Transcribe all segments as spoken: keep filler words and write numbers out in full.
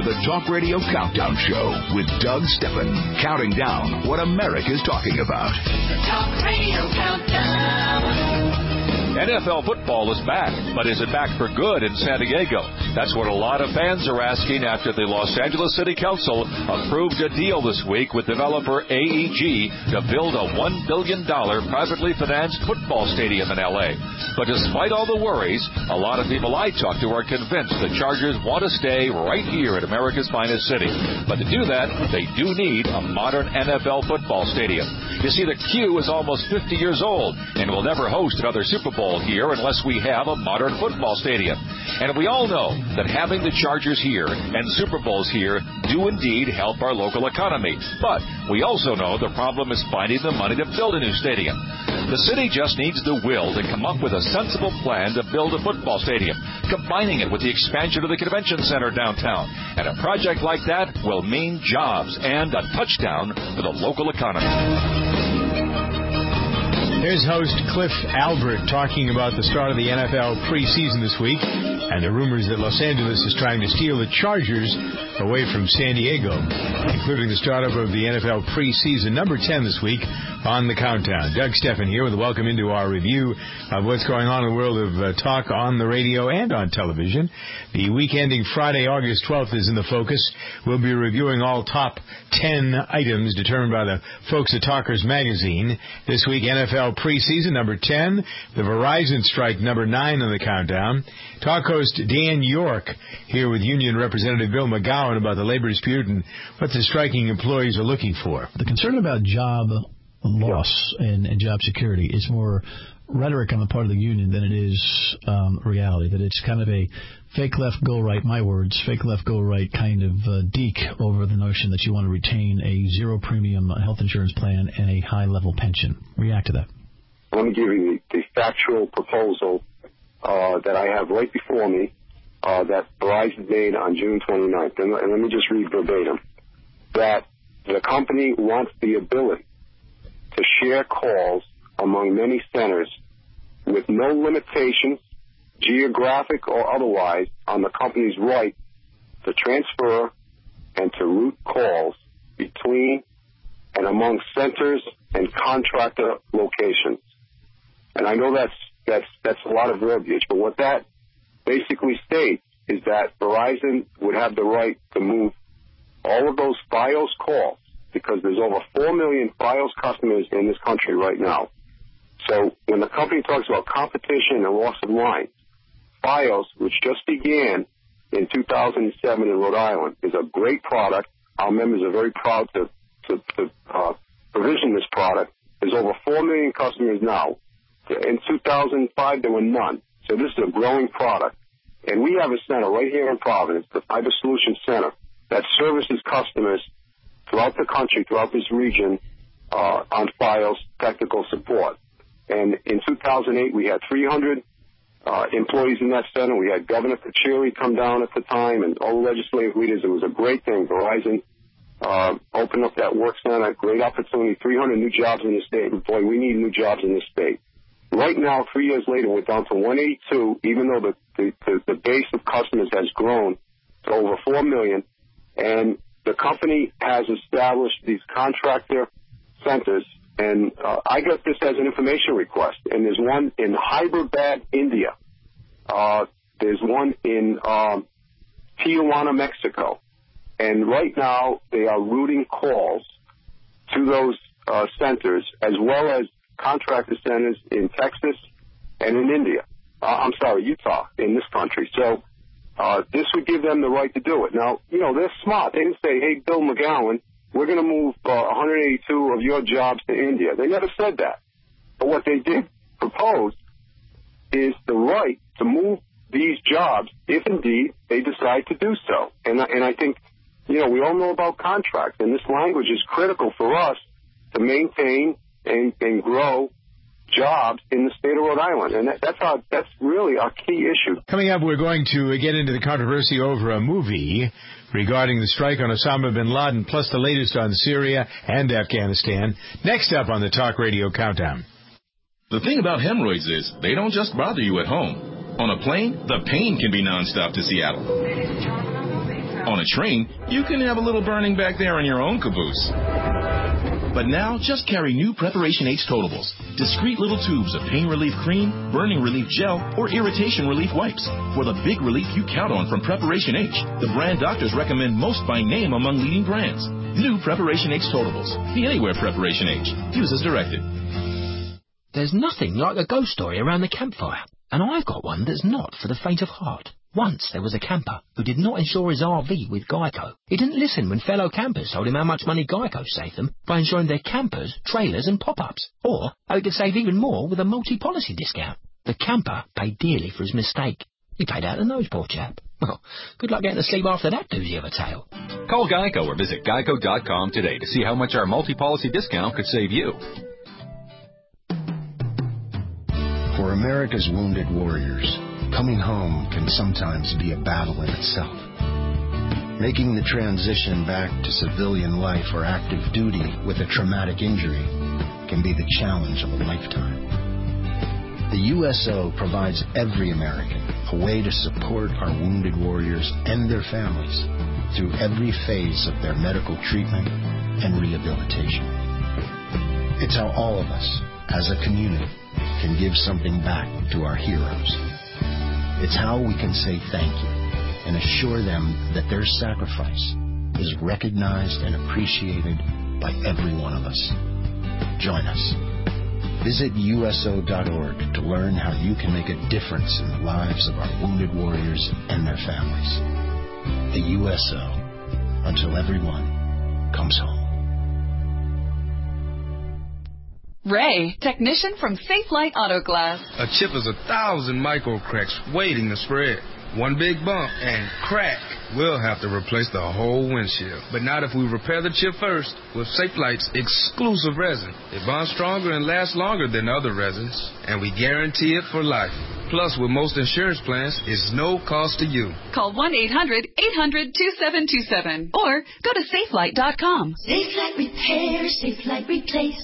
the Talk Radio Countdown Show with Doug Steffen, counting down what America's talking about. The Talk Radio Countdown. N F L football is back, but is it back for good in San Diego? That's what a lot of fans are asking after the Los Angeles City Council approved a deal this week with developer A E G to build a one billion dollars privately financed football stadium in L A. But despite all the worries, a lot of people I talk to are convinced the Chargers want to stay right here at America's finest city. But to do that, they do need a modern N F L football stadium. You see, the Q is almost fifty years old and will never host another Super Bowl here unless we have a modern football stadium. And we all know that having the Chargers here and Super Bowls here do indeed help our local economy. But we also know the problem is finding the money to build a new stadium. The city just needs the will to come up with a sensible plan to build a football stadium, combining it with the expansion of the convention center downtown. And a project like that will mean jobs and a touchdown for the local economy. Here's host Cliff Albert talking about the start of the N F L preseason this week and the rumors that Los Angeles is trying to steal the Chargers away from San Diego, including the startup of the N F L preseason number ten this week on the countdown. Doug Steffen here with a welcome into our review of what's going on in the world of uh, talk on the radio and on television. The week ending Friday, August twelfth is in the focus. We'll be reviewing all top ten items determined by the folks at Talkers Magazine. This week, N F L preseason number ten, the Verizon strike number nine on the countdown. Talk host Dan York here with Union Representative Bill McGowan about the labor dispute and what the striking employees are looking for. The concern about job loss and, and job security is more rhetoric on the part of the union than it is um, reality, that it's kind of a fake left, go right, my words, fake left, go right kind of uh, deke over the notion that you want to retain a zero premium health insurance plan and a high level pension. React to that. Let me give you the, the factual proposal uh, that I have right before me uh, that Verizon made on June twenty-ninth. And, and let me just read verbatim. That the company wants the ability to share calls among many centers with no limitations, geographic or otherwise, on the company's right to transfer and to route calls between and among centers and contractor locations. And I know that's that's that's a lot of verbiage, but what that basically states is that Verizon would have the right to move all of those Fios calls, because there's over four million Fios customers in this country right now. So when the company talks about competition and loss of lines, Fios, which just began in two thousand seven in Rhode Island, is a great product. Our members are very proud to, to, to uh, provision this product. There's over four million customers now. In two thousand five, there were none. So this is a growing product. And we have a center right here in Providence, the Fiber Solutions Center, that services customers throughout the country, throughout this region, uh, on Fios technical support. And in two thousand eight, we had three hundred uh, employees in that center. We had Governor Pachiri come down at the time and all the legislative leaders. It was a great thing. Verizon uh, opened up that work center, great opportunity, three hundred new jobs in the state. And boy, we need new jobs in this state. Right now, three years later, we're down to one eighty-two, even though the, the, the, the base of customers has grown to over four million. And the company has established these contractor centers. And uh, I got this as an information request. And there's one in Hyderabad, India. Uh, there's one in um, Tijuana, Mexico. And right now, they are routing calls to those uh, centers, as well as contractor centers in Texas and in India. Uh, I'm sorry, Utah, in this country. So uh, this would give them the right to do it. Now, you know, they're smart. They didn't say, hey, Bill McGowan, we're going to move uh, one hundred eighty-two of your jobs to India. They never said that. But what they did propose is the right to move these jobs if indeed they decide to do so. And, and I think, you know, we all know about contracts, and this language is critical for us to maintain and, and grow jobs in the state of Rhode Island. And that, that's our, that's really our key issue. Coming up, we're going to get into the controversy over a movie regarding the strike on Osama bin Laden, plus the latest on Syria and Afghanistan. Next up on the Talk Radio Countdown. The thing about hemorrhoids is they don't just bother you at home. On a plane, the pain can be nonstop to Seattle. On a train, you can have a little burning back there in your own caboose. But now, just carry new Preparation H Totables. Discreet little tubes of pain relief cream, burning relief gel, or irritation relief wipes. For the big relief you count on from Preparation H, the brand doctors recommend most by name among leading brands. New Preparation H Totables. The Anywhere Preparation H. Use as directed. There's nothing like a ghost story around the campfire. And I've got one that's not for the faint of heart. Once there was a camper who did not insure his R V with Geico. He didn't listen when fellow campers told him how much money Geico saved them by insuring their campers, trailers and pop-ups. Or how he could save even more with a multi-policy discount. The camper paid dearly for his mistake. He paid out the nose, poor chap. Well, good luck getting to sleep after that doozy of a tale. Call Geico or visit geico dot com today to see how much our multi-policy discount could save you. For America's wounded warriors, coming home can sometimes be a battle in itself. Making the transition back to civilian life or active duty with a traumatic injury can be the challenge of a lifetime. The U S O provides every American a way to support our wounded warriors and their families through every phase of their medical treatment and rehabilitation. It's how all of us, as a community, can give something back to our heroes. It's how we can say thank you and assure them that their sacrifice is recognized and appreciated by every one of us. Join us. Visit U S O dot org to learn how you can make a difference in the lives of our wounded warriors and their families. The U S O, until everyone comes home. Ray, technician from Safe Light Auto Glass. A chip is a thousand micro cracks waiting to spread. One big bump and crack. We'll have to replace the whole windshield. But not if we repair the chip first with Safe Light's exclusive resin. It bonds stronger and lasts longer than other resins, and we guarantee it for life. Plus, with most insurance plans, it's no cost to you. Call one eight hundred eight hundred two seven two seven or go to safe light dot com. Safe Light Repair, Safe Light Replace.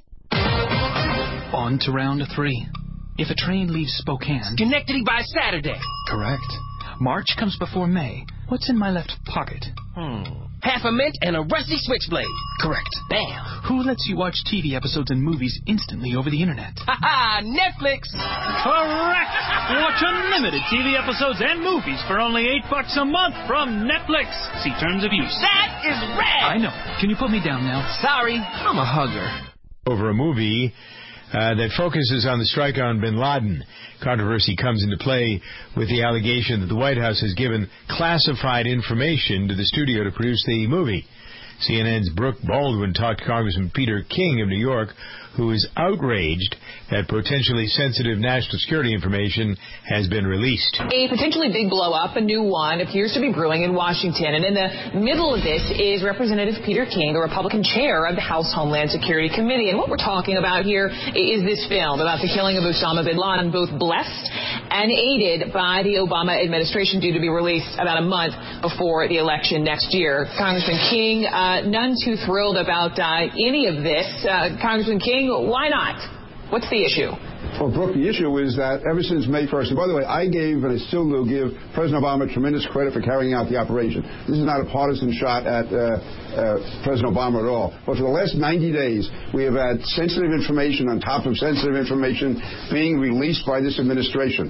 On to round three. If a train leaves Spokane... Schenectady by Saturday. Correct. March comes before May. What's in my left pocket? Hmm. Half a mint and a rusty switchblade. Correct. Bam. Who lets you watch T V episodes and movies instantly over the internet? Ha-ha! Netflix! Correct! Watch unlimited T V episodes and movies for only eight bucks a month from Netflix. See terms of use. That is rad! I know. Can you put me down now? Sorry, I'm a hugger. Over a movie uh, that focuses on the strike on bin Laden. Controversy comes into play with the allegation that the White House has given classified information to the studio to produce the movie. C N N's Brooke Baldwin talked to Congressman Peter King of New York, who is outraged that potentially sensitive national security information has been released. A potentially big blow-up, a new one, appears to be brewing in Washington. And in the middle of this is Representative Peter King, the Republican chair of the House Homeland Security Committee. And what we're talking about here is this film about the killing of Osama bin Laden, both blessed and aided by the Obama administration, due to be released about a month before the election next year. Congressman King, uh, none too thrilled about uh, any of this. Uh, Congressman King, why not? What's the issue? Well, Brooke, the issue is that ever since May first, and by the way, I gave, and I still do give, President Obama tremendous credit for carrying out the operation. This is not a partisan shot at uh, uh, President Obama at all. But for the last ninety days, we have had sensitive information on top of sensitive information being released by this administration.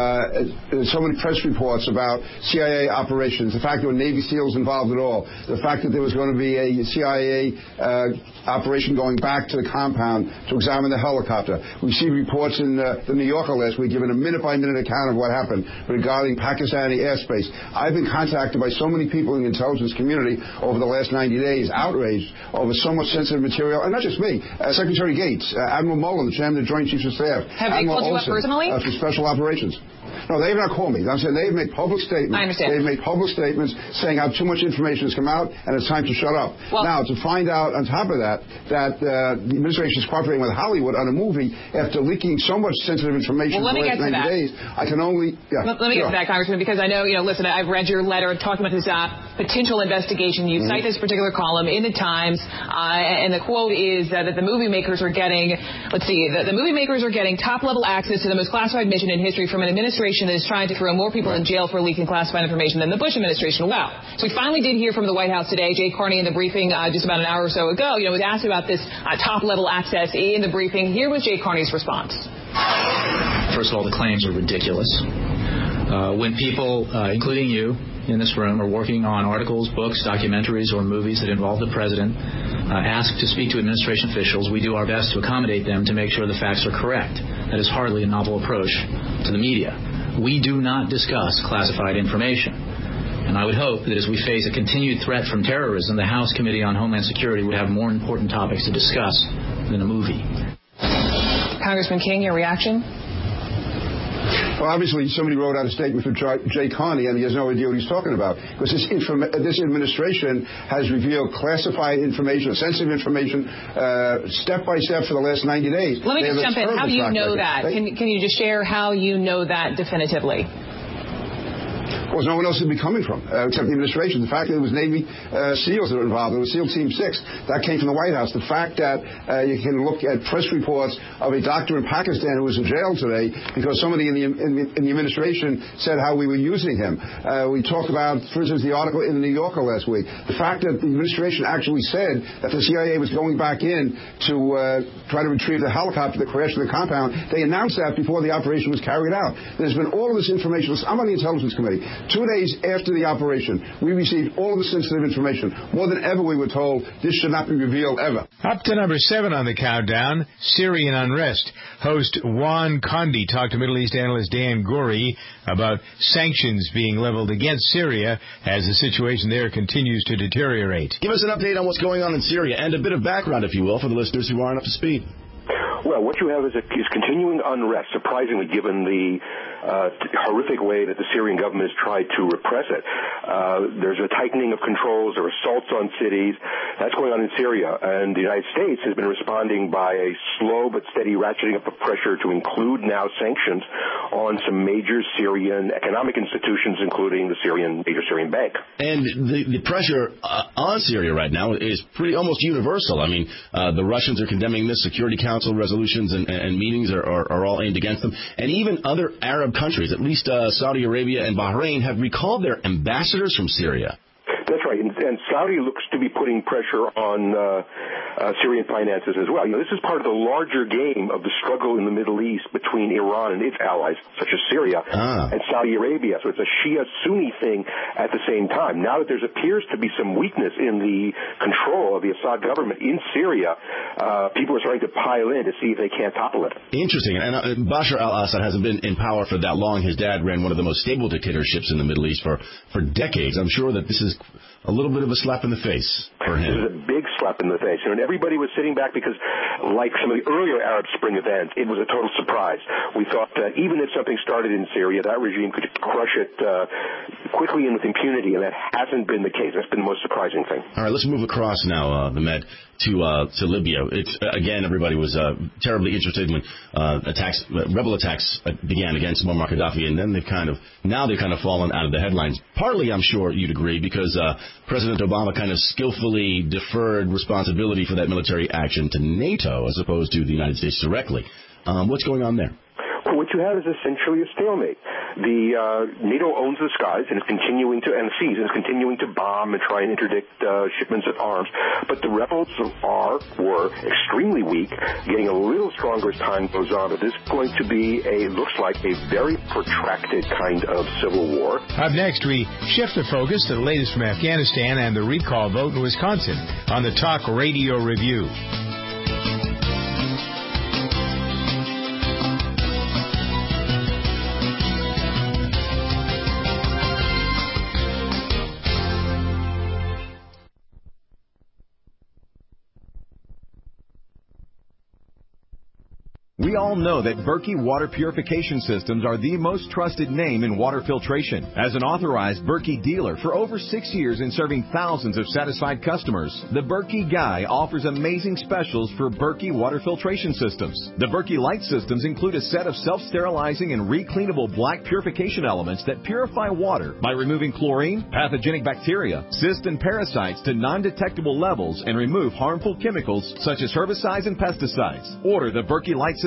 Uh, so many press reports about C I A operations, the fact there were Navy SEALs involved at all, the fact that there was going to be a C I A uh, operation going back to the compound to examine the helicopter. We see reports in uh, the New Yorker last week giving a minute-by-minute account of what happened regarding Pakistani airspace. I've been contacted by so many people in the intelligence community over the last ninety days, outraged over so much sensitive material, and not just me. Uh, Secretary Gates, uh, Admiral Mullen, the chairman of the Joint Chiefs of Staff. Have they called you up personally? Uh, for special operations. No, they've not called me. I'm saying they've made public statements. I understand. They've made public statements saying how too much information has come out and it's time to shut up. Well, now, to find out on top of that that uh, the administration is cooperating with Hollywood on a movie after leaking so much sensitive information well, for the last ninety days, I can only... Yeah, let, let me sure. get to that, Congressman, because I know, you know, listen, I've read your letter talking about this uh, potential investigation. You mm-hmm. cite this particular column in the Times, uh, and the quote is uh, that the movie makers are getting, let's see, the, the movie makers are getting top-level access to the most classified mission in history from an administration administration that is trying to throw more people in jail for leaking classified information than the Bush administration. Well, so we finally did hear from the White House today. Jay Carney in the briefing uh, just about an hour or so ago, you know, was asked about this uh, top-level access in the briefing. Here was Jay Carney's response. First of all, the claims are ridiculous. Uh, when people, uh, including you in this room, are working on articles, books, documentaries, or movies that involve the president, uh, ask to speak to administration officials, we do our best to accommodate them to make sure the facts are correct. That is hardly a novel approach to the media. We do not discuss classified information. And I would hope that as we face a continued threat from terrorism, the House Committee on Homeland Security would have more important topics to discuss than a movie. Congressman King, your reaction? Well, obviously, somebody wrote out a statement for Jay Carney, and he has no idea what he's talking about. Because this, inform- this administration has revealed classified information, sensitive information, uh, step by step for the last ninety days. Let me they just jump in. How do you know record. that? They, can, can you just share how you know that definitively? Well, no one else would be coming from, uh, except the administration. The fact that it was Navy uh, SEALs that were involved. It was SEAL Team six. That came from the White House. The fact that uh, you can look at press reports of a doctor in Pakistan who was in jail today because somebody in the, in the, in the administration said how we were using him. Uh, we talked about, for instance, the article in the New Yorker last week. The fact that the administration actually said that the C I A was going back in to uh, try to retrieve the helicopter that crashed in the compound. They announced that before the operation was carried out. There's been all of this information. I'm on the Intelligence Committee. Two days after the operation, we received all of the sensitive information. More than ever, we were told this should not be revealed ever. Up to number seven on the countdown, Syrian unrest. Host Juan Condi talked to Middle East analyst Dan Gorey about sanctions being leveled against Syria as the situation there continues to deteriorate. Give us an update on what's going on in Syria and a bit of background, if you will, for the listeners who aren't up to speed. Well, what you have is, a, is continuing unrest, surprisingly, given the uh, horrific way that the Syrian government has tried to repress it. Uh, there's a tightening of controls, there are assaults on cities. That's going on in Syria. And the United States has been responding by a slow but steady ratcheting up of pressure to include now sanctions on some major Syrian economic institutions, including the Syrian major Syrian bank. And the, the pressure uh, on Syria right now is pretty almost universal. I mean, uh, the Russians are condemning this. Security Council resolutions and, and meetings are, are, are all aimed against them. And even other Arab countries, at least uh, Saudi Arabia and Bahrain, have recalled their ambassadors from Syria. That's right, and, and Saudi looks to be putting pressure on uh, uh, Syrian finances as well. You know, this is part of the larger game of the struggle in the Middle East between Iran and its allies, such as Syria, ah. and Saudi Arabia. So it's a Shia-Sunni thing at the same time. Now that there appears to be some weakness in the control of the Assad government in Syria, uh, people are starting to pile in to see if they can't topple it. Interesting. And uh, Bashar al-Assad hasn't been in power for that long. His dad ran one of the most stable dictatorships in the Middle East for, for decades. I'm sure that this is a little bit of a slap in the face for him. This is a big slap in the face. You know, and everybody was sitting back because, like some of the earlier Arab Spring events, it was a total surprise. We thought that even if something started in Syria, that regime could crush it uh, quickly and with impunity, and that hasn't been the case. That's been the most surprising thing. All right, let's move across now, uh, the Med, to uh, to Libya. It's uh, again, everybody was uh, terribly interested when uh, attacks, uh, rebel attacks uh, began against Muammar Gaddafi, and then they've kind of now they've kind of fallen out of the headlines. Partly, I'm sure you'd agree, because uh, President Obama kind of skillfully deferred responsibility for that military action to NATO as opposed to the United States directly. Um, what's going on there? Well, what you have is essentially a stalemate. The uh, NATO owns the skies and is continuing to, and the seas, and is continuing to bomb and try and interdict uh, shipments of arms. But the rebels are, were extremely weak, getting a little stronger as time goes on. But this is going to be a, looks like a very protracted kind of civil war. Up next, we shift the focus to the latest from Afghanistan and the recall vote in Wisconsin on the Talk Radio Review. We all know that Berkey Water Purification Systems are the most trusted name in water filtration. As an authorized Berkey dealer for over six years and serving thousands of satisfied customers, the Berkey Guy offers amazing specials for Berkey Water Filtration Systems. The Berkey Light Systems include a set of self-sterilizing and recleanable black purification elements that purify water by removing chlorine, pathogenic bacteria, cysts, and parasites to non-detectable levels and remove harmful chemicals such as herbicides and pesticides. Order the Berkey Light Systems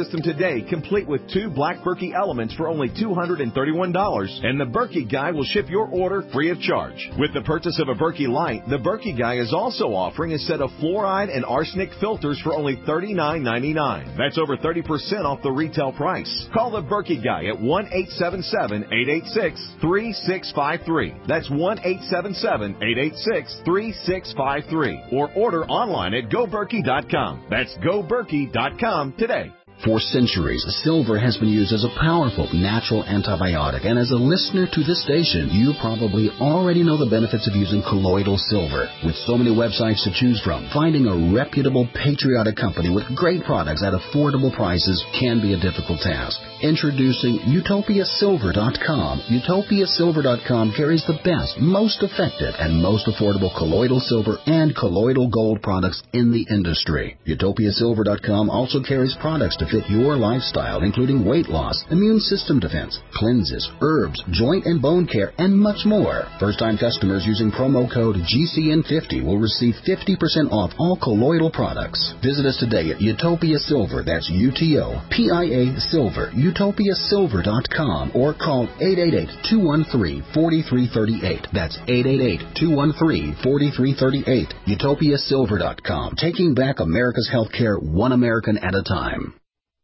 system today, complete with two black Berkey elements for only two hundred thirty-one dollars, and the Berkey Guy will ship your order free of charge. With the purchase of a Berkey Light, the Berkey Guy is also offering a set of fluoride and arsenic filters for only thirty-nine ninety-nine. That's over thirty percent off the retail price. Call the Berkey Guy at one eight seven seven, eight eight six, three six five three. That's one eight seven seven, eight eight six, three six five three. Or order online at go berkey dot com. That's go berkey dot com today. For centuries, silver has been used as a powerful natural antibiotic, and as a listener to this station, you probably already know the benefits of using colloidal silver. With so many websites to choose from, finding a reputable, patriotic company with great products at affordable prices can be a difficult task. Introducing utopia silver dot com. utopia silver dot com carries the best, most effective, and most affordable colloidal silver and colloidal gold products in the industry. utopia silver dot com also carries products to fit your lifestyle, including weight loss, immune system defense, cleanses, herbs, joint and bone care, and much more. First-time customers using promo code G C N fifty will receive fifty percent off all colloidal products. Visit us today at Utopia Silver, that's U T O P I A Silver, utopia silver dot com, or call eight eight eight, two one three, four three three eight. That's eight eight eight, two one three, four three three eight. utopia silver dot com, taking back America's healthcare one American at a time.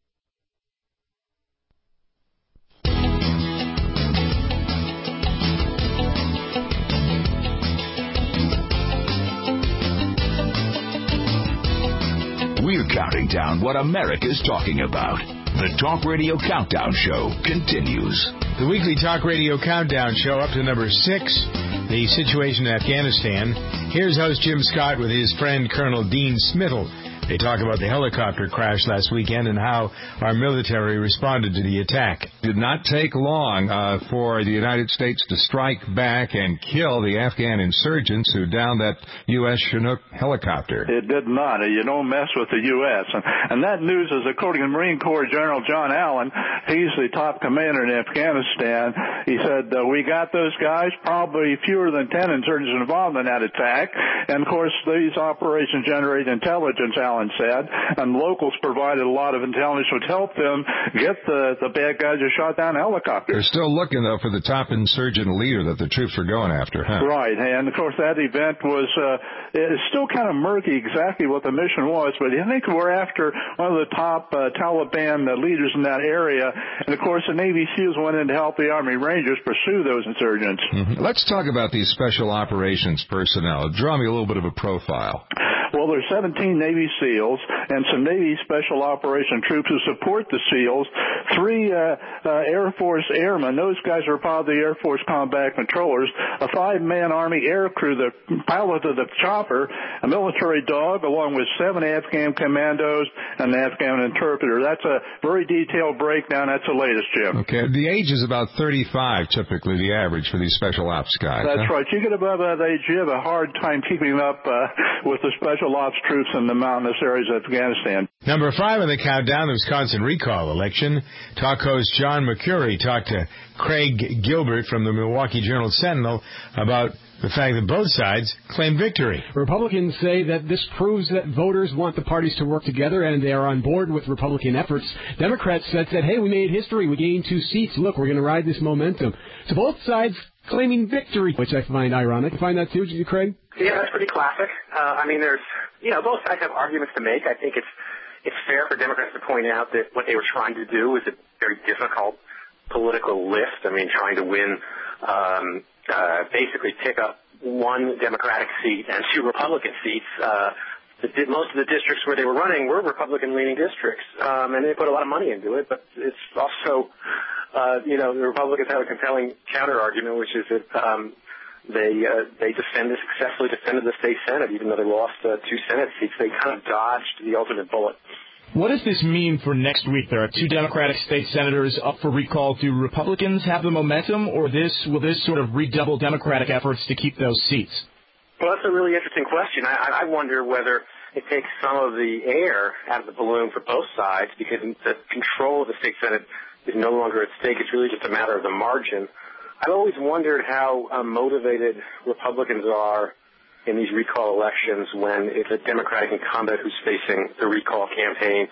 We're counting down what America's talking about. The Talk Radio Countdown Show continues. The weekly Talk Radio Countdown Show up to number six, the situation in Afghanistan. Here's host Jim Scott with his friend Colonel Dean Smittle. They talk about the helicopter crash last weekend and how our military responded to the attack. It did not take long uh, for the United States to strike back and kill the Afghan insurgents who downed that U S Chinook helicopter. It did not. You don't mess with the U S And, and that news is according to Marine Corps General John Allen. He's the top commander in Afghanistan. He said, uh, we got those guys, probably fewer than ten insurgents involved in that attack. And, of course, these operations generate intelligence, Allen said, and locals provided a lot of intelligence which helped them get the, the bad guys who shot down helicopters. They're still looking, though, for the top insurgent leader that the troops were going after, huh? Right, and, of course, that event was uh, it's still kind of murky exactly what the mission was, but I think we're after one of the top uh, Taliban uh, leaders in that area, and, of course, the Navy SEALs went in to help the Army Rangers pursue those insurgents. Mm-hmm. Let's talk about these special operations personnel. Draw me a little bit of a profile. Well, there's seventeen Navy SEALs and some Navy Special Operation troops who support the SEALs, three uh, uh, Air Force airmen. Those guys are part of the Air Force combat controllers, a five-man Army air crew, the pilot of the chopper, a military dog, along with seven Afghan commandos and an Afghan interpreter. That's a very detailed breakdown. That's the latest, Jim. Okay. The age is about thirty-five, typically, the average for these special ops guys. That's huh? right. You get above that age, you have a hard time keeping up uh, with the special ops troops in the mountainous areas of Afghanistan. Number five on the countdown, the Wisconsin recall election. Talk host John Mercuri talked to Craig Gilbert from the Milwaukee Journal-Sentinel about the fact that both sides claim victory. Republicans say that this proves that voters want the parties to work together and they are on board with Republican efforts. Democrats said, said hey, we made history. We gained two seats. Look, we're going to ride this momentum. So both sides claiming victory, which I find ironic. You find that too, Craig? Yeah, that's pretty classic. Uh, I mean, there's, you know, both sides have arguments to make. I think it's it's fair for Democrats to point out that what they were trying to do was a very difficult political lift. I mean, trying to win, um, uh, basically pick up one Democratic seat and two Republican seats. Uh, the, most of the districts where they were running were Republican-leaning districts, um, and they put a lot of money into it. But it's also, uh, you know, the Republicans have a compelling counter-argument, which is that um, they uh, they defended, successfully defended the state Senate, even though they lost uh, two Senate seats. They kind of dodged the ultimate bullet. What does this mean for next week? There are two Democratic state senators up for recall. Do Republicans have the momentum, or this will this sort of redouble Democratic efforts to keep those seats? Well, that's a really interesting question. I, I wonder whether it takes some of the air out of the balloon for both sides, because the control of the state Senate is no longer at stake. It's really just a matter of the margin. I've always wondered how uh, motivated Republicans are in these recall elections when it's a Democratic incumbent who's facing the recall campaign.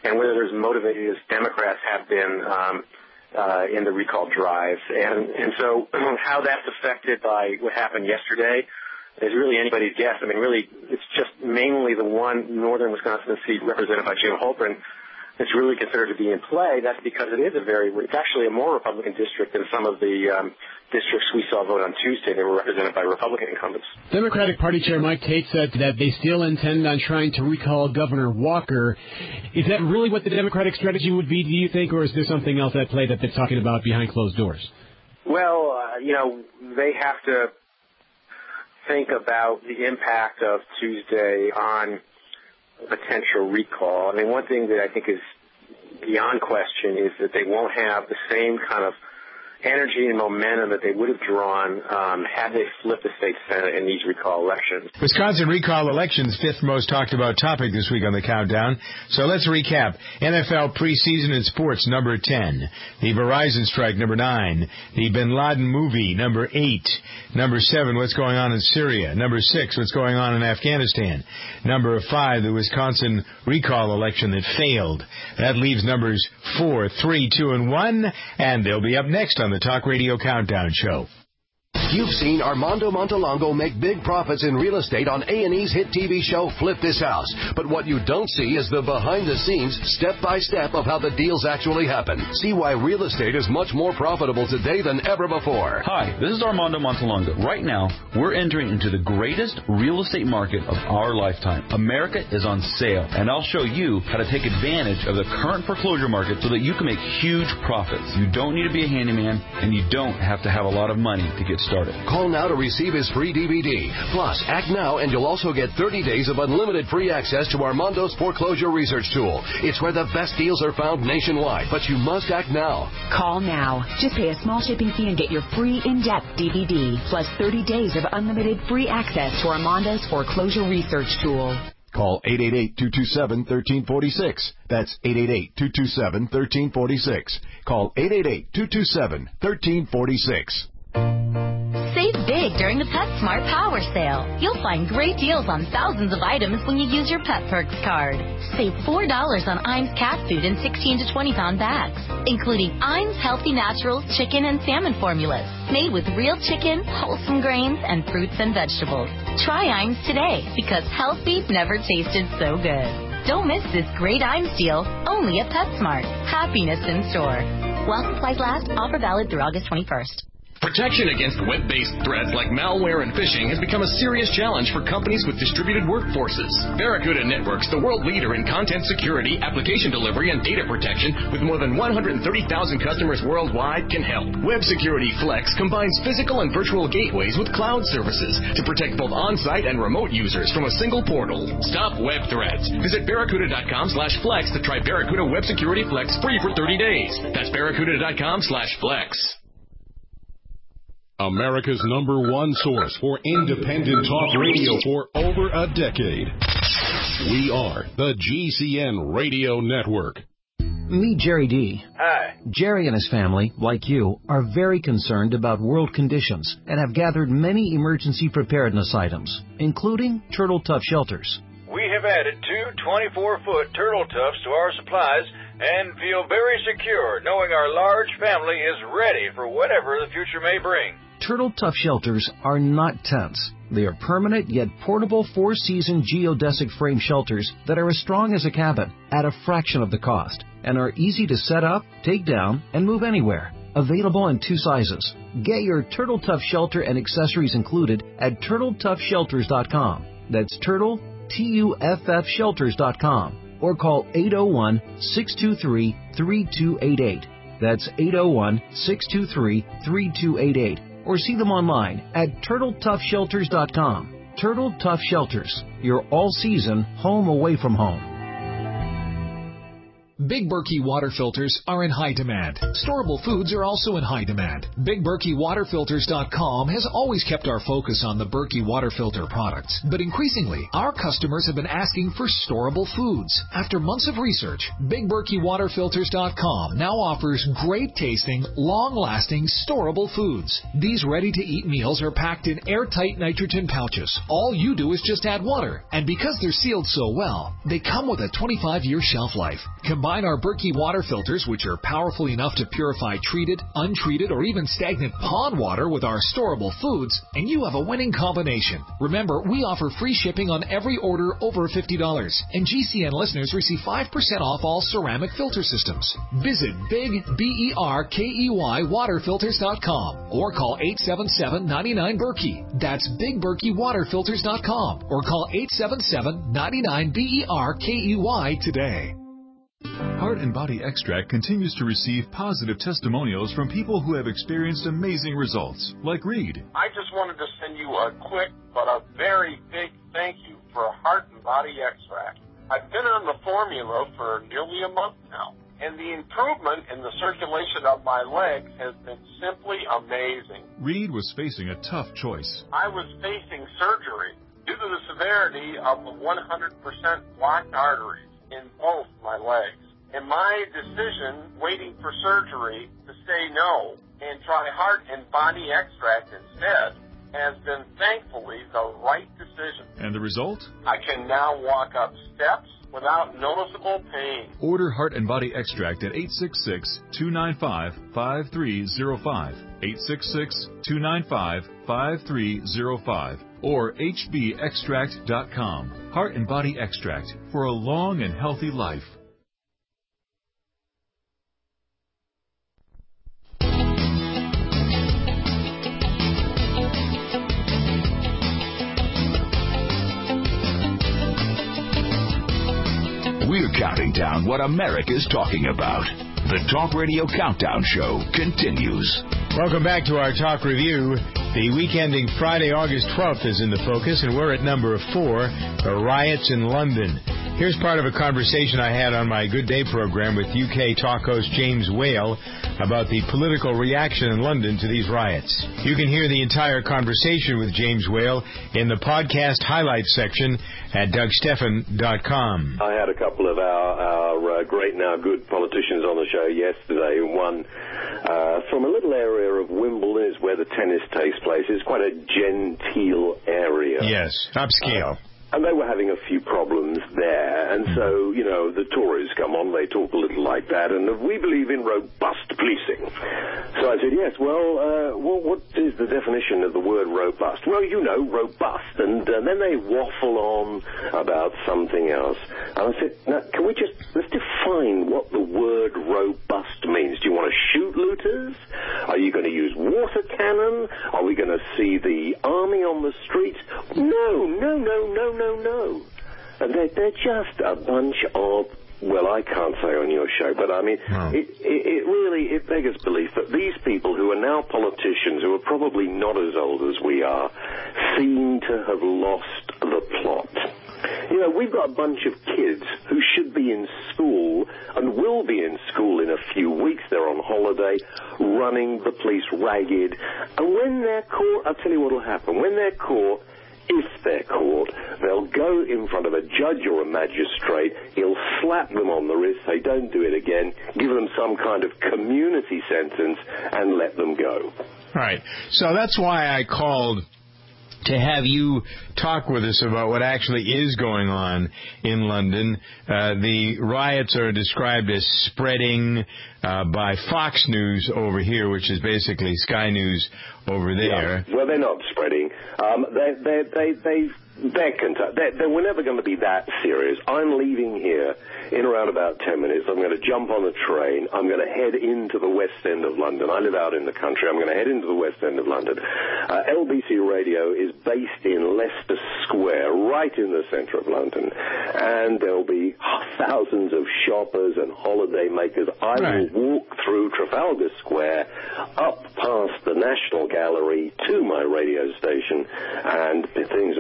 and whether they're as motivated as Democrats have been um, uh, in the recall drive. And, and so how that's affected by what happened yesterday is really anybody's guess. I mean, really, it's just mainly the one northern Wisconsin seat represented by Jim Holgren that's really considered to be in play. That's because it is a very, it's actually a more Republican district than some of the um, districts we saw vote on Tuesday. They were represented by Republican incumbents. Democratic Party Chair Mike Tate said that they still intend on trying to recall Governor Walker. Is that really what the Democratic strategy would be, do you think, or is there something else at play that they're talking about behind closed doors? Well, uh, you know, they have to think about the impact of Tuesday on potential recall. I mean, one thing that I think is beyond question is that they won't have the same kind of energy and momentum that they would have drawn um, had they flipped the state Senate in these recall elections. Wisconsin recall elections, fifth most talked about topic this week on the countdown. So let's recap. N F L preseason in sports, number ten. The Verizon strike, number nine. The Bin Laden movie, number eight. Number seven, what's going on in Syria. Number six, what's going on in Afghanistan. Number five, the Wisconsin recall election that failed. That leaves numbers four, three, two, and one, and they'll be up next on the Talk Radio Countdown Show. You've seen Armando Montalongo make big profits in real estate on A and E's hit T V show Flip This House. But what you don't see is the behind-the-scenes, step-by-step of how the deals actually happen. See why real estate is much more profitable today than ever before. Hi, this is Armando Montalongo. Right now, we're entering into the greatest real estate market of our lifetime. America is on sale, and I'll show you how to take advantage of the current foreclosure market so that you can make huge profits. You don't need to be a handyman, and you don't have to have a lot of money to get started. Call now to receive his free D V D. Plus, act now and you'll also get thirty days of unlimited free access to Armando's foreclosure research tool. It's where the best deals are found nationwide, but you must act now. Call now. Just pay a small shipping fee and get your free in-depth D V D, plus thirty days of unlimited free access to Armando's foreclosure research tool. Call eight eight eight, two two seven, one three four six. That's eight eight eight, two two seven, one three four six. Call eight eight eight, two two seven, one three four six. Save big during the PetSmart Power Sale. You'll find great deals on thousands of items when you use your Pet Perks card. Save four dollars on Iams cat food in sixteen to twenty pound bags, including Iams Healthy Naturals chicken and salmon formulas, made with real chicken, wholesome grains, and fruits and vegetables. Try Iams today, because healthy never tasted so good. Don't miss this great Iams deal, only at PetSmart. Happiness in store. While supplies last, offer valid through August twenty-first. Protection against web-based threats like malware and phishing has become a serious challenge for companies with distributed workforces. Barracuda Networks, the world leader in content security, application delivery, and data protection with more than one hundred thirty thousand customers worldwide, can help. Web Security Flex combines physical and virtual gateways with cloud services to protect both on-site and remote users from a single portal. Stop web threats. Visit barracuda.com slash flex to try Barracuda Web Security Flex free for thirty days. That's barracuda.com slash flex. America's number one source for independent talk radio for over a decade. We are the G C N Radio Network. Meet Jerry D. Hi. Jerry and his family, like you, are very concerned about world conditions and have gathered many emergency preparedness items, including Turtle Tough shelters. We have added two twenty-four foot Turtle Toughs to our supplies and feel very secure knowing our large family is ready for whatever the future may bring. Turtle Tough shelters are not tents. They are permanent yet portable four-season geodesic frame shelters that are as strong as a cabin at a fraction of the cost and are easy to set up, take down, and move anywhere. Available in two sizes. Get your Turtle Tough shelter and accessories included at turtle tough shelters dot com. That's Turtle, T U F F shelters dot com. Or call eight oh one, six two three, three two eight eight. That's eight oh one, six two three, three two eight eight. Or see them online at turtle tough shelters dot com. Turtle Tough Shelters, your all-season home away from home. Big Berkey water filters are in high demand. Storable foods are also in high demand. Big Berkey Water Filters dot com has always kept our focus on the Berkey water filter products, but increasingly, our customers have been asking for storable foods. After months of research, Big Berkey Water Filters dot com now offers great-tasting, long-lasting, storable foods. These ready-to-eat meals are packed in airtight nitrogen pouches. All you do is just add water, and because they're sealed so well, they come with a twenty-five year shelf life. Combine our Berkey water filters, which are powerful enough to purify treated, untreated, or even stagnant pond water with our storable foods, and you have a winning combination. Remember, we offer free shipping on every order over fifty dollars, and G C N listeners receive five percent off all ceramic filter systems. Visit Big B E R K E Y Water Filters dot com or call eight seven seven, nine nine, Berkey. That's Big Berkey Water Filters dot com or call eight seven seven, nine nine, B E R K E Y today. Heart and Body Extract continues to receive positive testimonials from people who have experienced amazing results, like Reed. I just wanted to send you a quick but a very big thank you for Heart and Body Extract. I've been on the formula for nearly a month now, and the improvement in the circulation of my legs has been simply amazing. Reed was facing a tough choice. I was facing surgery due to the severity of the one hundred percent blocked arteries in both my legs. And my decision, waiting for surgery, to say no and try Heart and Body Extract instead, has been thankfully the right decision. And the result? I can now walk up steps without noticeable pain. Order Heart and Body Extract at eight six six, two nine five, five three zero five, eight six six, two nine five, five three zero five, or H B extract dot com. Heart and Body Extract for a long and healthy life. We're counting down what America's talking about. The Talk Radio Countdown Show continues. Welcome back to our Talk Review. The week ending Friday, August twelfth is in the focus, and we're at number four, the riots in London. Here's part of a conversation I had on my Good Day program with U K talk host James Whale about the political reaction in London to these riots. You can hear the entire conversation with James Whale in the podcast highlights section at Doug Stephan dot com. I had a couple of our, our uh, great now good politicians on the show yesterday. One uh, from a little area of Wimbledon is where the tennis takes place. It's quite a genteel area. Yes, upscale. Uh, And they were having a few problems there. And so, you know, the Tories come on, they talk a little like that, and we believe in robust policing. So I said, yes, well, uh, well what is the definition of the word robust? Well, you know, robust. And uh, then they waffle on about something else. And I said, now, can we just, let's define what the word robust means. Do you want to shoot looters? Are you going to use water cannon? Are we going to see the army on the streets? No, no, no, no, no. No, no. They're, they're just a bunch of, well, I can't say on your show, but I mean, no. it, it, it really, it beggars belief that these people who are now politicians, who are probably not as old as we are, seem to have lost the plot. You know, we've got a bunch of kids who should be in school and will be in school in a few weeks. They're on holiday, running the police ragged. And when they're caught, I'll tell you what will happen. When they're caught, if they're caught, they'll go in front of a judge or a magistrate. He'll slap them on the wrist, say, don't do it again, give them some kind of community sentence, and let them go. Right. So that's why I called to have you talk with us about what actually is going on in London. Uh, the riots are described as spreading uh, by Fox News over here, which is basically Sky News over there. Yeah. Well, they're not spreading. Um, they, they, they, they, they're, they're, they were never going to be that serious. I'm leaving here in around about ten minutes. I'm going to jump on a train. I'm going to head into the West End of London. I live out in the country. I'm going to head into the West End of London. Uh, L B C Radio is based in Leicester Square, right in the centre of London. And there'll be thousands of shoppers and holiday makers. I right. will walk through Trafalgar Square, up past the National Gallery to my radio station, and things will be fine.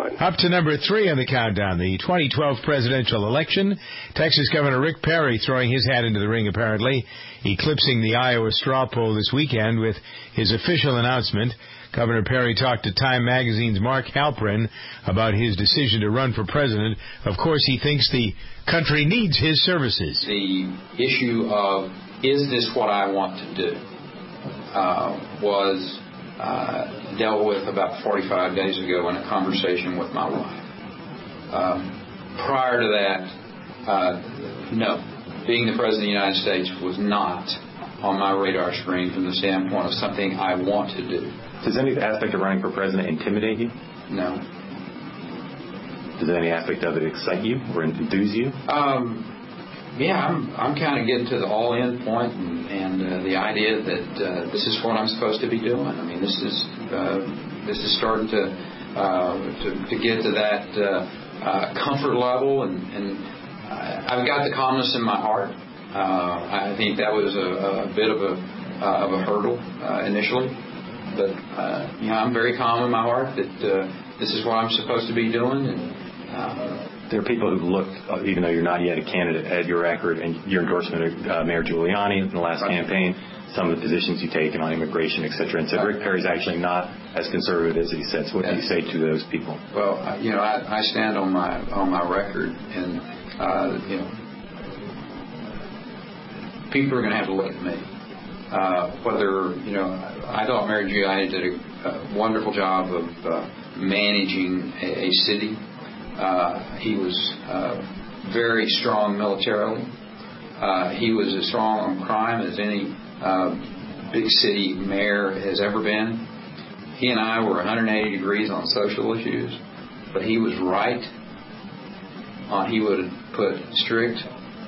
fine. Up to number three on the countdown, the twenty twelve presidential election. Texas Governor Rick Perry throwing his hat into the ring, apparently, eclipsing the Iowa straw poll this weekend with his official announcement. Governor Perry talked to Time Magazine's Mark Halperin about his decision to run for president. Of course, he thinks the country needs his services. The issue of, is this what I want to do, uh, was uh, dealt with about forty-five days ago in a conversation with my wife. Um, prior to that, uh, no. Being the President of the United States was not on my radar screen from the standpoint of something I want to do. Does any aspect of running for president intimidate you? No. Does any aspect of it excite you or enthuse you? Um, yeah, I'm I'm kind of getting to the all-in point, and, and uh, the idea that uh, this is what I'm supposed to be doing. I mean, this is uh, this is starting to uh, to, to get to that uh, uh, comfort level, and, and I've got the calmness in my heart. Uh, I think that was a, a bit of a uh, of a hurdle uh, initially. But, uh, you know, I'm very calm in my heart that uh, this is what I'm supposed to be doing. And uh, there are people who've looked, uh, even though you're not yet a candidate, at your record and your endorsement of uh, Mayor Giuliani in the last right. campaign, some of the positions you've taken on immigration, et cetera, and said right. Rick Perry's actually not as conservative as he says. What yeah. do you say to those people? Well, uh, you know, I, I stand on my on my record, and, uh, you know, people are going to have to look at me. Uh, whether, you know, I thought Mayor Giuliani did a, a wonderful job of uh, managing a, a city. Uh, he was uh, very strong militarily. Uh, he was as strong on crime as any uh, big city mayor has ever been. He and I were one hundred eighty degrees on social issues, but he was right on, he would put strict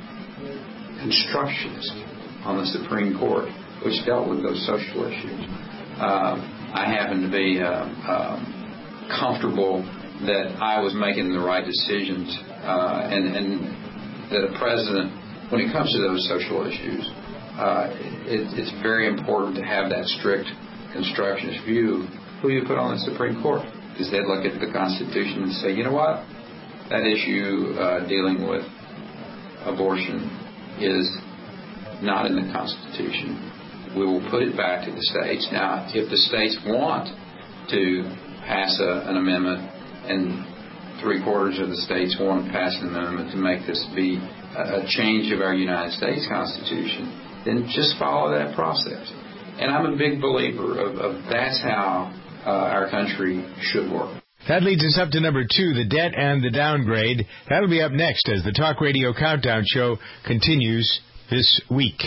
constructions on the Supreme Court, which dealt with those social issues. Uh, I happen to be uh, um, comfortable that I was making the right decisions, uh, and, and that a president, when it comes to those social issues, uh, it, it's very important to have that strict constructionist view who you put on the Supreme Court, because they'd look at the Constitution and say, you know what, that issue uh, dealing with abortion is not in the Constitution. We will put it back to the states. Now, if the states want to pass a, an amendment, and three quarters of the states want to pass an amendment to make this be a, a change of our United States Constitution, then just follow that process. And I'm a big believer of, of that's how uh, our country should work. That leads us up to number two, the debt and the downgrade. That'll be up next as the Talk Radio Countdown Show continues this week.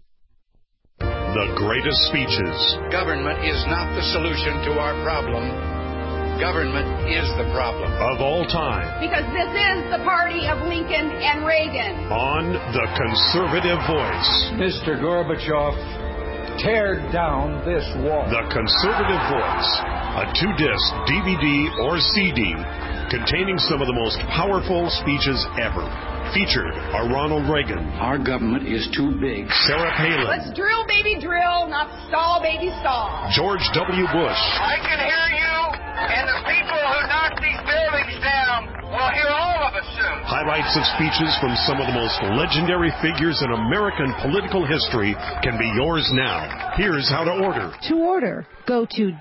The greatest speeches. Government is not the solution to our problem. Government is the problem. Of all time. Because this is the party of Lincoln and Reagan. On The Conservative Voice. Mister Gorbachev, tear down this wall. The Conservative Voice. A two-disc D V D or C D containing some of the most powerful speeches ever. Featured are Ronald Reagan. Our government is too big. Sarah Palin. Let's drill, baby, drill, not stall, baby, stall. George W. Bush. I can hear you, and the people who knock these buildings down will hear all of us soon. Highlights of speeches from some of the most legendary figures in American political history can be yours now. Here's how to order. To order, go to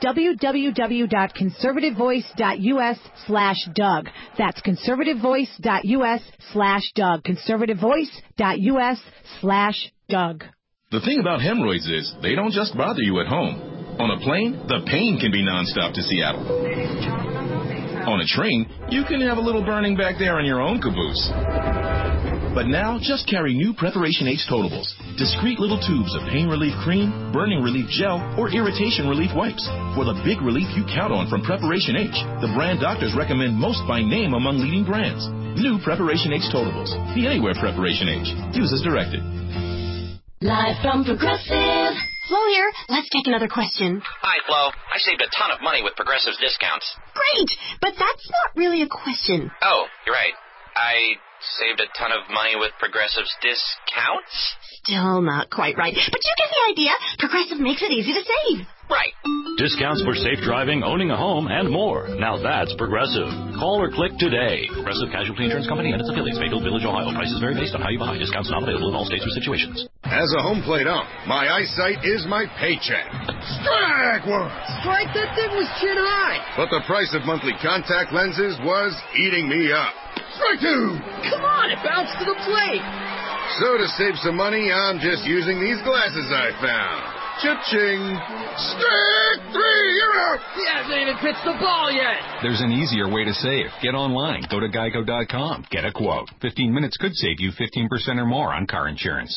www.conservativevoice.us slash Doug. That's conservativevoice.us slash Doug. conservativevoice.us slash Doug. The thing about hemorrhoids is they don't just bother you at home. On a plane, the pain can be nonstop to Seattle. On a train, you can have a little burning back there in your own caboose. But now, just carry new Preparation H Totables. Discreet little tubes of pain relief cream, burning relief gel, or irritation relief wipes. For the big relief you count on from Preparation H, the brand doctors recommend most by name among leading brands. New Preparation H Totables. The Anywhere Preparation H. Use as directed. Live from Progressive. Flo here. Let's take another question. Hi, Flo. I saved a ton of money with Progressive's discounts. Great, but that's not really a question. Oh, you're right. I saved a ton of money with Progressive's discounts? still not quite right. But you get the idea. Progressive makes it easy to save. Right. Discounts for safe driving, owning a home, and more. Now that's Progressive. Call or click today. Progressive Casualty Insurance Company and its affiliates. Mayfield Village, Ohio. Prices vary based on how you buy. Discounts not available in all states or situations. As a home plate ump, my eyesight is my paycheck. Strike one! Strike, that thing was chin high. But the price of monthly contact lenses was eating me up. Strike two! Come on, it bounced to the plate. So to save some money, I'm just using these glasses I found. Cha-ching! Strike three, you're out! He hasn't even pitched the ball yet. There's an easier way to save. Get online. Go to geico dot com. Get a quote. fifteen minutes could save you fifteen percent or more on car insurance.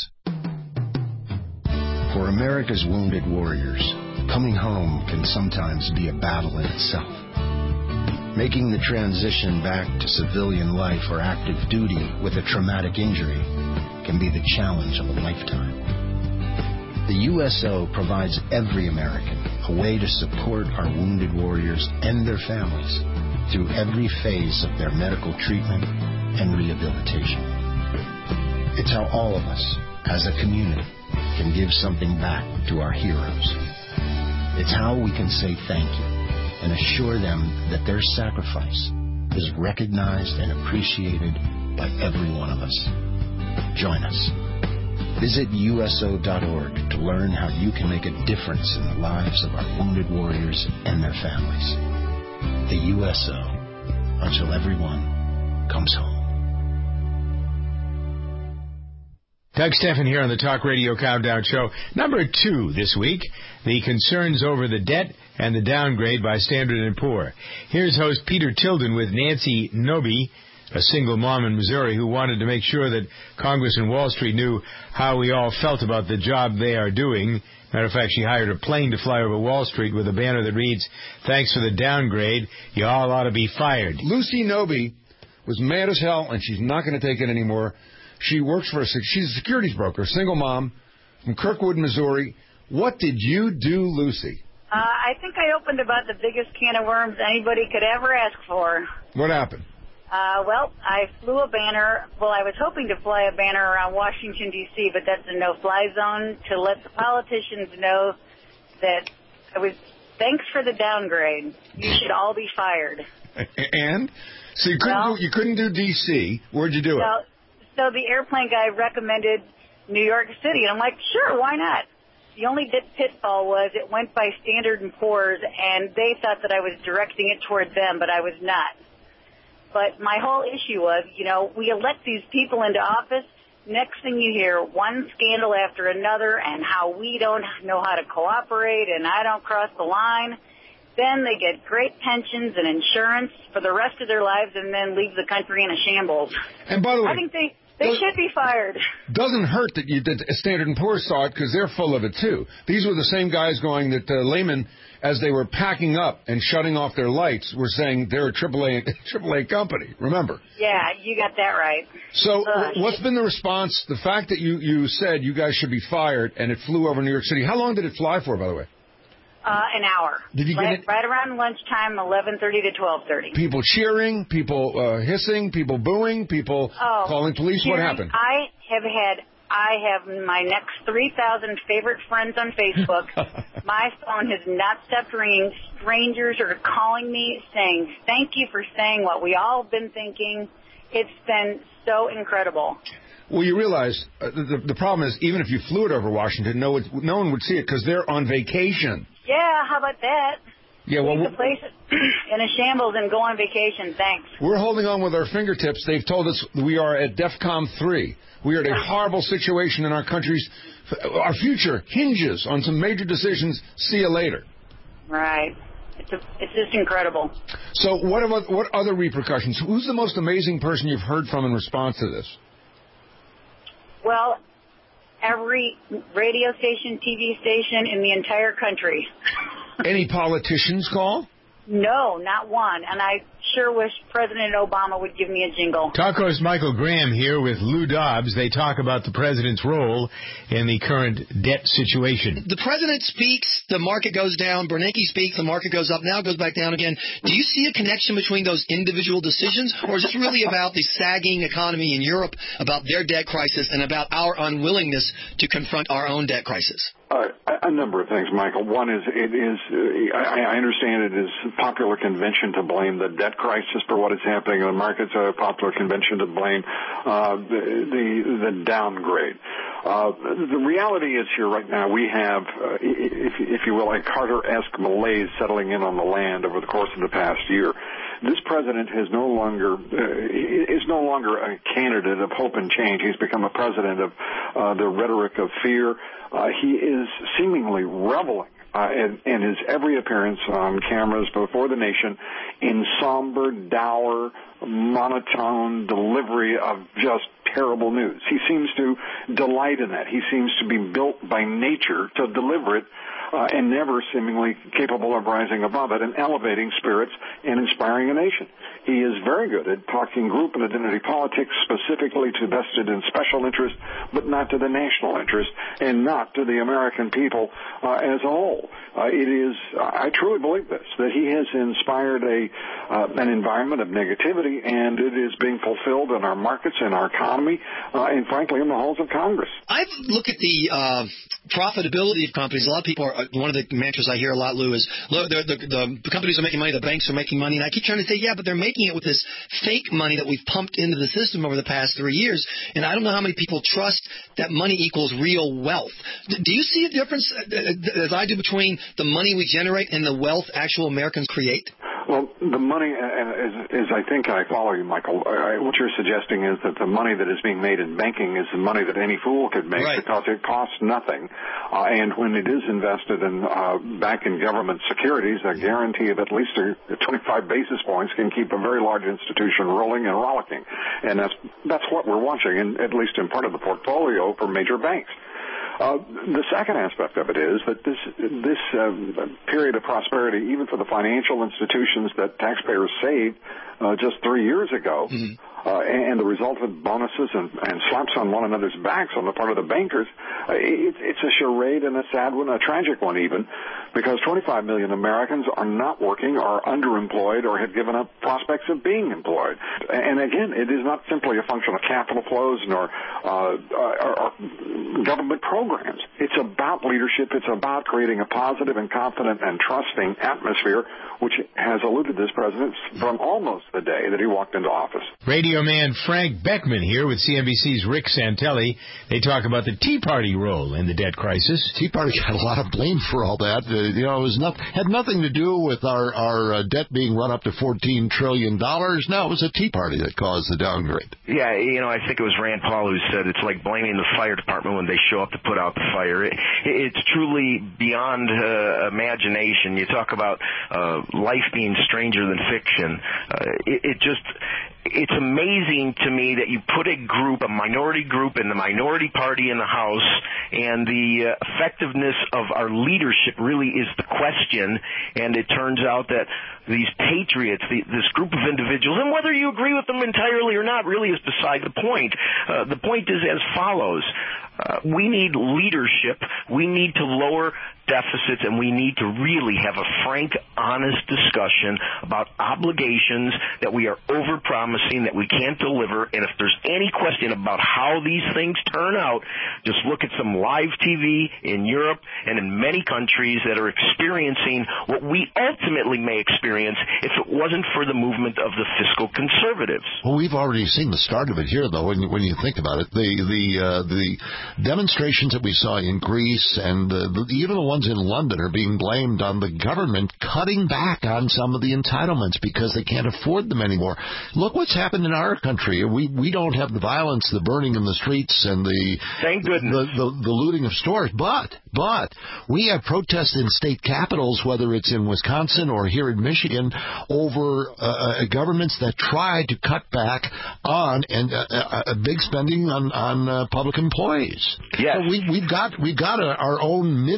For America's wounded warriors, coming home can sometimes be a battle in itself. Making the transition back to civilian life or active duty with a traumatic injury can be the challenge of a lifetime. The U S O provides every American a way to support our wounded warriors and their families through every phase of their medical treatment and rehabilitation. It's how all of us, as a community, can give something back to our heroes. It's how we can say thank you and assure them that their sacrifice is recognized and appreciated by every one of us. Join us. Visit U S O dot org to learn how you can make a difference in the lives of our wounded warriors and their families. The U S O, until everyone comes home. Doug Steffen here on the Talk Radio Countdown Show. Number two this week, the concerns over the debt and the downgrade by Standard and Poor. Here's host Peter Tilden with Nancy Noby, a single mom in Missouri who wanted to make sure that Congress and Wall Street knew how we all felt about the job they are doing. Matter of fact, she hired a plane to fly over Wall Street with a banner that reads, "Thanks for the downgrade. You all ought to be fired." Lucy Noby was mad as hell, and she's not going to take it anymore. She works for a, she's a securities broker, single mom from Kirkwood, Missouri. What did you do, Lucy? Uh, I think I opened about the biggest can of worms anybody could ever ask for. What happened? Uh, well, I flew a banner. Well, I was hoping to fly a banner around Washington, D C, but that's a no-fly zone to let the politicians know that I was, thanks for the downgrade. You should all be fired. And? So you couldn't, well, do, you couldn't do D C. Where'd you do so, it? So the airplane guy recommended New York City, and I'm like, sure, why not? The only pitfall was it went by Standard and Poor's, and they thought that I was directing it toward them, but I was not. But my whole issue was, you know, we elect these people into office. Next thing you hear, one scandal after another, and how we don't know how to cooperate, and I don't cross the line. Then they get great pensions and insurance for the rest of their lives, and then leave the country in a shambles. And by the way, I think they they should be fired. Doesn't hurt that you did Standard and Poor's saw it, because they're full of it too. These were the same guys going that uh, Lehman, as they were packing up and shutting off their lights, were saying they're a triple A triple A company. Remember? Yeah, you got that right. So, uh, what's been the response? The fact that you you said you guys should be fired, and it flew over New York City. How long did it fly for, by the way? Uh, an hour. Did you right, get it? Right around lunchtime, eleven thirty to twelve thirty. People cheering, people uh, hissing, people booing, people oh, calling police. Cheering. What happened? I have had, I have my next three thousand favorite friends on Facebook. My phone has not stopped ringing. Strangers are calling me saying, thank you for saying what we all have been thinking. It's been so incredible. Well, you realize uh, the, the problem is, even if you flew it over Washington, no, it, no one would see it because they're on vacation. Yeah, how about that? Yeah, well, leave the place in a shambles and go on vacation. Thanks. We're holding on with our fingertips. They've told us we are at DEFCON three. We are at a horrible situation in our country's. Our future hinges on some major decisions. See you later. Right. It's a, it's just incredible. So, what about what other repercussions? Who's the most amazing person you've heard from in response to this? Well, every radio station, T V station in the entire country. Any politicians call? No, not one. And I sure wish President Obama would give me a jingle. Talkhost Michael Graham here with Lou Dobbs. They talk about the president's role in the current debt situation. The president speaks, the market goes down. Bernanke speaks, the market goes up. Now it goes back down again. Do you see a connection between those individual decisions, or is this really about the sagging economy in Europe, about their debt crisis, and about our unwillingness to confront our own debt crisis? Uh, a number of things, Michael. One is, it is, uh, I, I understand it is popular convention to blame the debt crisis for what is happening in the markets, a popular convention to blame uh, the, the, the downgrade. Uh, the reality is here right now we have, uh, if, if you will, a Carter-esque malaise settling in on the land over the course of the past year. This president has no longer uh, is no longer a candidate of hope and change. He's become a president of uh, the rhetoric of fear. Uh, he is seemingly reveling uh, in, in his every appearance on cameras before the nation in somber, dour, monotone delivery of just terrible news. He seems to delight in that. He seems to be built by nature to deliver it, uh, and never seemingly capable of rising above it and elevating spirits and inspiring a nation. He is very good at talking group and identity politics specifically to vested and special interest, but not to the national interest and not to the American people uh, as a whole. Uh, it is, I truly believe this, that he has inspired a uh, an environment of negativity, and it is being fulfilled in our markets, in our economy, uh, and frankly in the halls of Congress. I look at the uh, profitability of companies. A lot of people are, one of the mantras I hear a lot, Lou, is look, the, the, the companies are making money, the banks are making money, and I keep trying to say, yeah, but they're making it with this fake money that we've pumped into the system over the past three years, and I don't know how many people trust that money equals real wealth. Do you see a difference, as I do, between the money we generate and the wealth actual Americans create? Well, the money, as, as I think I follow you, Michael, uh, what you're suggesting is that the money that is being made in banking is the money that any fool could make, right, because it costs nothing. Uh, and when it is invested in uh, back in government securities, a guarantee of at least a, twenty-five basis points can keep a very large institution rolling and rollicking. And that's that's what we're watching, in, at least in part of the portfolio for major banks. Uh, the second aspect of it is that this this uh, period of prosperity, even for the financial institutions that taxpayers saved uh, just three years ago, mm-hmm. uh, and the resultant bonuses and, and slaps on one another's backs on the part of the bankers, uh, it, it's a charade and a sad one, a tragic one even, because twenty-five million Americans are not working, are underemployed, or have given up prospects of being employed. And again, it is not simply a function of capital flows nor uh, or, or government programs. It's about leadership. It's about creating a positive and confident and trusting atmosphere, which has eluded this president from almost the day that he walked into office. Radio man Frank Beckman here with C N B C's Rick Santelli. They talk about the Tea Party role in the debt crisis. Tea Party got a lot of blame for all that. Uh, you know, it was not, had nothing to do with our, our uh, debt being run up to fourteen trillion dollars. No, it was a Tea Party that caused the downgrade. Yeah, you know, I think it was Rand Paul who said it's like blaming the fire department when they show up to put out the fire. It, it's truly beyond uh, imagination. You talk about uh, life being stranger than fiction. Uh, it, it just... It's amazing to me that you put a group, a minority group in the minority party in the House, and the uh, effectiveness of our leadership really is the question, and it turns out that these patriots, the, this group of individuals, and whether you agree with them entirely or not really is beside the point. Uh, the point is as follows. Uh, we need leadership. We need to lower deficits, and we need to really have a frank, honest discussion about obligations that we are overpromising, that we can't deliver. And if there's any question about how these things turn out, just look at some live T V in Europe and in many countries that are experiencing what we ultimately may experience if it wasn't for the movement of the fiscal conservatives. Well, we've already seen the start of it here, though, when you, when you think about it. The the uh, the demonstrations that we saw in Greece and uh, the, even the ones in London are being blamed on the government cutting back on some of the entitlements because they can't afford them anymore. Look what's happened in our country. We we don't have the violence, the burning in the streets, and the thank goodness the, the, the looting of stores. But but we have protests in state capitals, whether it's in Wisconsin or here in Michigan, over uh, governments that try to cut back on and uh, uh, big spending on on uh, public employees. Yes. So we we've got we've got a, our own mini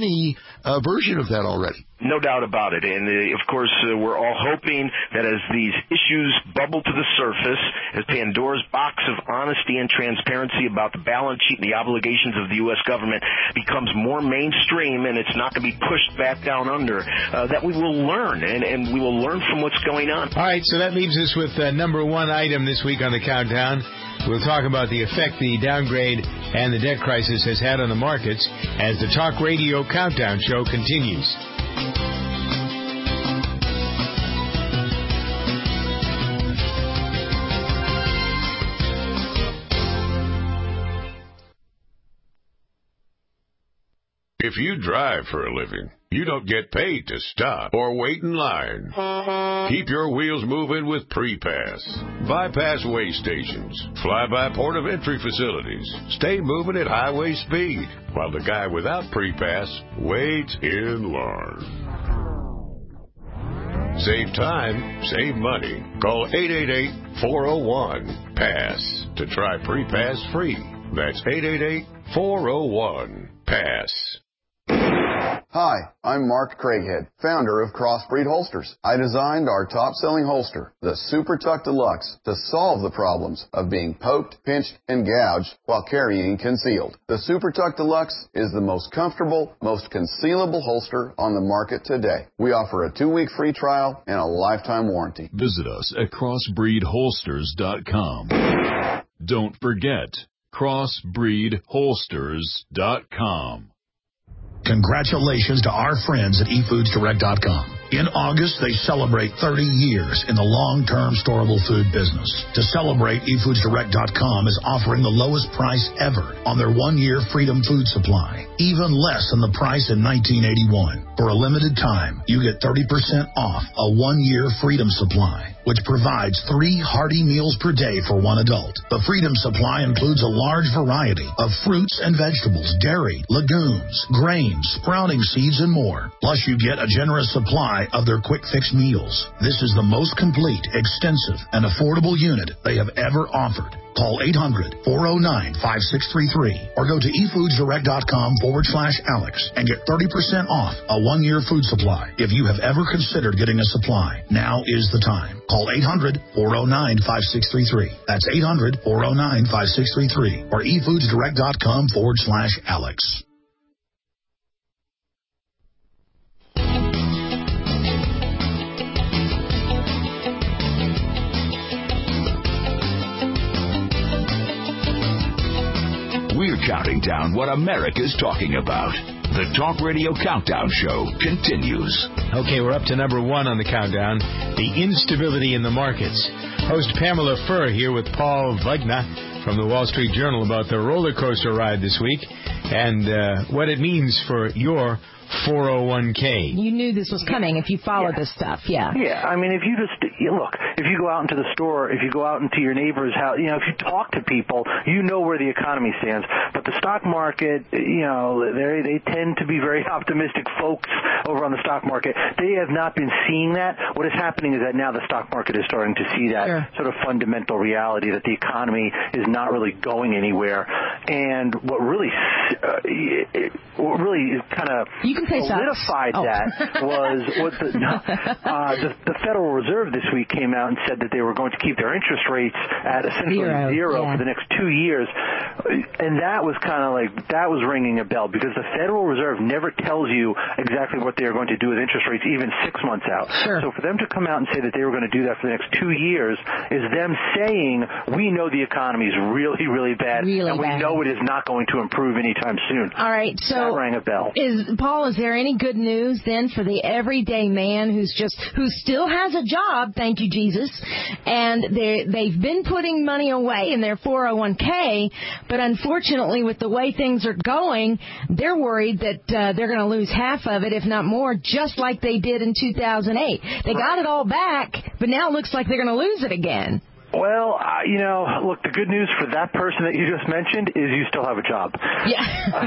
uh, version of that already. No doubt about it. And, uh, of course, uh, we're all hoping that as these issues bubble to the surface, as Pandora's box of honesty and transparency about the balance sheet and the obligations of the U S government becomes more mainstream and it's not going to be pushed back down under, uh, that we will learn, and, and we will learn from what's going on. All right, so that leaves us with uh, number one item this week on the countdown. We'll talk about the effect the downgrade and the debt crisis has had on the markets as the Talk Radio Countdown Show continues. If you drive for a living, you don't get paid to stop or wait in line. Keep your wheels moving with Pre-Pass. Bypass way stations, fly-by port of entry facilities. Stay moving at highway speed while the guy without Pre-Pass waits in line. Save time, save money. Call eight eight eight, four oh one, PASS to try Pre-Pass free. That's eight eight eight, four oh one, PASS. Hi, I'm Mark Craighead, founder of Crossbreed Holsters. I designed our top-selling holster, the Super Tuck Deluxe, to solve the problems of being poked, pinched, and gouged while carrying concealed. The Super Tuck Deluxe is the most comfortable, most concealable holster on the market today. We offer a two-week free trial and a lifetime warranty. Visit us at crossbreed holsters dot com. Don't forget, crossbreed holsters dot com. Congratulations to our friends at e foods direct dot com. In August, they celebrate thirty years in the long-term storable food business. To celebrate, e foods direct dot com is offering the lowest price ever on their one-year Freedom Food Supply, even less than the price in nineteen eighty-one. For a limited time, you get thirty percent off a one-year Freedom Supply, which provides three hearty meals per day for one adult. The Freedom Supply includes a large variety of fruits and vegetables, dairy, legumes, grains, sprouting seeds, and more. Plus, you get a generous supply of their quick fix meals. This is the most complete, extensive, and affordable unit they have ever offered. Call eight hundred, four oh nine, five six three three or go to e foods direct dot com forward slash Alex and get thirty percent off a one-year food supply. If you have ever considered getting a supply, now is the time. Call eight hundred, four oh nine, five six three three. That's eight hundred, four oh nine, five six three three or e foods direct dot com forward slash Alex. We're counting down what America's talking about. The Talk Radio Countdown Show continues. Okay, we're up to number one on the countdown, the instability in the markets. Host Pamela Furr here with Paul Wagner from the Wall Street Journal about the roller coaster ride this week and uh, what it means for your four oh one k. You knew this was coming if you followed yeah. this stuff, yeah. Yeah, I mean, if you just, you look, if you go out into the store, if you go out into your neighbor's house, you know, if you talk to people, you know where the economy stands. But the stock market, you know, they they tend to be very optimistic folks over on the stock market. They have not been seeing that. What is happening is that now the stock market is starting to see that sure. sort of fundamental reality that the economy is not really going anywhere. And what really, uh, what really kind of solidified oh. that was what the, uh, the the Federal Reserve this week came out and said that they were going to keep their interest rates at essentially zero, zero yeah. for the next two years, and that was kind of like that was ringing a bell because the Federal Reserve never tells you exactly what they are going to do with interest rates even six months out. Sure. So for them to come out and say that they were going to do that for the next two years is them saying we know the economy is really really bad really and we bad. know it is not going to improve anytime soon. All right, so that rang a bell. Is Paul, is there any good news then for the everyday man who's just who still has a job, thank you Jesus, and they they've been putting money away in their four oh one k, but unfortunately with the way things are going, they're worried that uh, they're going to lose half of it, if not more, just like they did in two thousand eight. They got it all back, but now it looks like they're going to lose it again. Well, uh, you know, look, the good news for that person that you just mentioned is you still have a job. Yeah.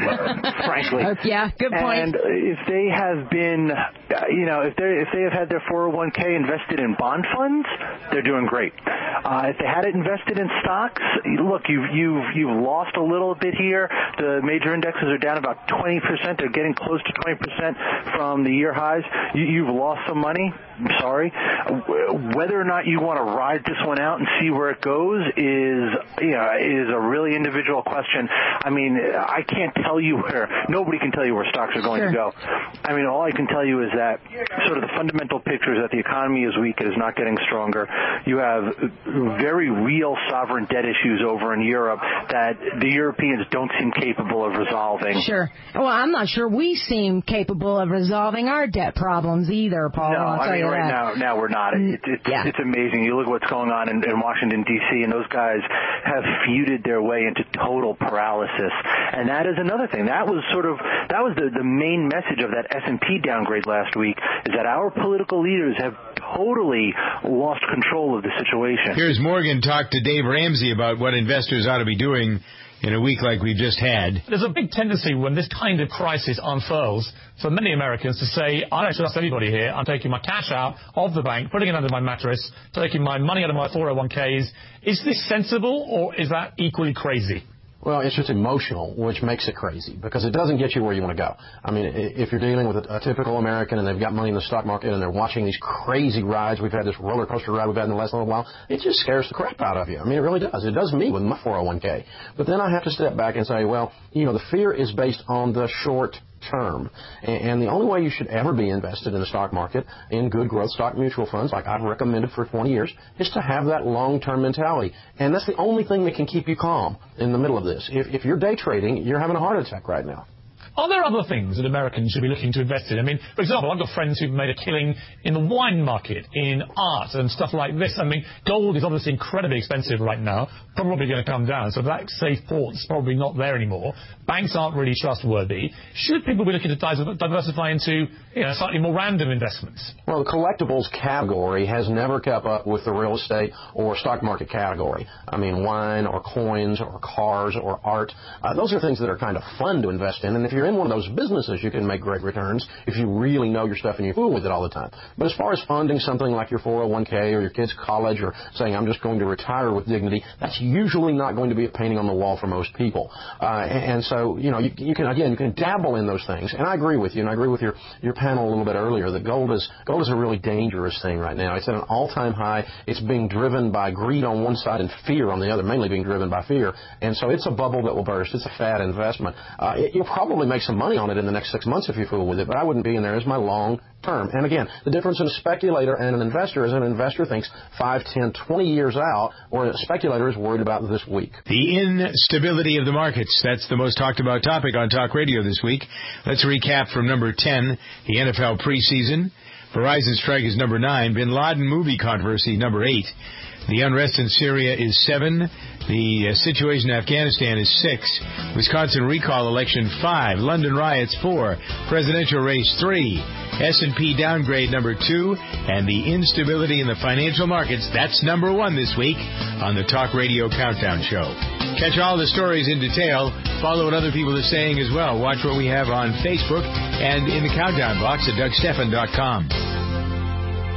uh, frankly. Uh, yeah, good point. And if they have been, uh, you know, if they if they have had their four oh one k invested in bond funds, they're doing great. Uh, if they had it invested in stocks, look, you've you've you've lost a little bit here. The major indexes are down about twenty percent. They're getting close to twenty percent from the year highs. You, you've lost some money. I'm sorry. Whether or not you want to ride this one out and see where it goes is, you know, is a really individual question. I mean, I can't tell you where, nobody can tell you where stocks are going sure. to go. I mean, all I can tell you is that sort of the fundamental picture is that the economy is weak, it is not getting stronger. You have very real sovereign debt issues over in Europe that the Europeans don't seem capable of resolving. Sure. Well, I'm not sure we seem capable of resolving our debt problems either, Paul. No, I'll tell I mean, you right that. now, now we're not. It, it, yeah. It's amazing. You look at what's going on in, in Washington, D C, and those guys have feuded their way into total paralysis. And that is another thing. That was sort of, that was the, the main message of that S and P downgrade last week, is that our political leaders have totally lost control of the situation. Here's Morgan talk to Dave Ramsey about what investors ought to be doing in a week like we've just had. There's a big tendency when this kind of crisis unfurls for many Americans to say, I don't trust anybody here. I'm taking my cash out of the bank, putting it under my mattress, taking my money out of my four oh one k's. Is this sensible, or is that equally crazy? Well, it's just emotional, which makes it crazy, because it doesn't get you where you want to go. I mean, if you're dealing with a, a typical American and they've got money in the stock market and they're watching these crazy rides, we've had this roller coaster ride we've had in the last little while, it just scares the crap out of you. I mean, it really does. It does me with my four oh one k. But then I have to step back and say, well, you know, the fear is based on the short term. And the only way you should ever be invested in the stock market in good growth stock mutual funds, like I've recommended for twenty years, is to have that long-term mentality. And that's the only thing that can keep you calm in the middle of this. If, if you're day trading, you're having a heart attack right now. Are there other things that Americans should be looking to invest in? I mean, for example, I've got friends who've made a killing in the wine market, in art and stuff like this. I mean, gold is obviously incredibly expensive right now, probably going to come down, so that safe port's probably not there anymore. Banks aren't really trustworthy. Should people be looking to diversify into, you know, slightly more random investments? Well, the collectibles category has never kept up with the real estate or stock market category. I mean, wine or coins or cars or art, uh, those are things that are kind of fun to invest in, and if you're in one of those businesses, you can make great returns if you really know your stuff and you fool with it all the time. But as far as funding something like your four oh one k or your kid's college or saying, I'm just going to retire with dignity, that's usually not going to be a painting on the wall for most people. Uh, and, and so, you know, you, you can, again, you can dabble in those things. And I agree with you, and I agree with your, your panel a little bit earlier, that gold is, gold is a really dangerous thing right now. It's at an all-time high. It's being driven by greed on one side and fear on the other, mainly being driven by fear. And so it's a bubble that will burst. It's a fad investment. Uh, it, you'll probably make some money on it in the next six months if you fool with it, but I wouldn't be in there as my long term. And again, the difference in a speculator and an investor is an investor thinks five, ten, twenty years out, or a speculator is worried about this week. The instability of the markets, that's the most talked about topic on Talk Radio this week. Let's recap from number ten, the N F L preseason. Verizon strike is number nine. Bin Laden movie controversy, number eight. The unrest in Syria is seven. The uh, situation in Afghanistan is six. Wisconsin recall election, five. London riots, four. Presidential race, three. S and P downgrade, number two. And the instability in the financial markets, that's number one this week on the Talk Radio Countdown Show. Catch all the stories in detail. Follow what other people are saying as well. Watch what we have on Facebook and in the Countdown box at Doug Stephan dot com.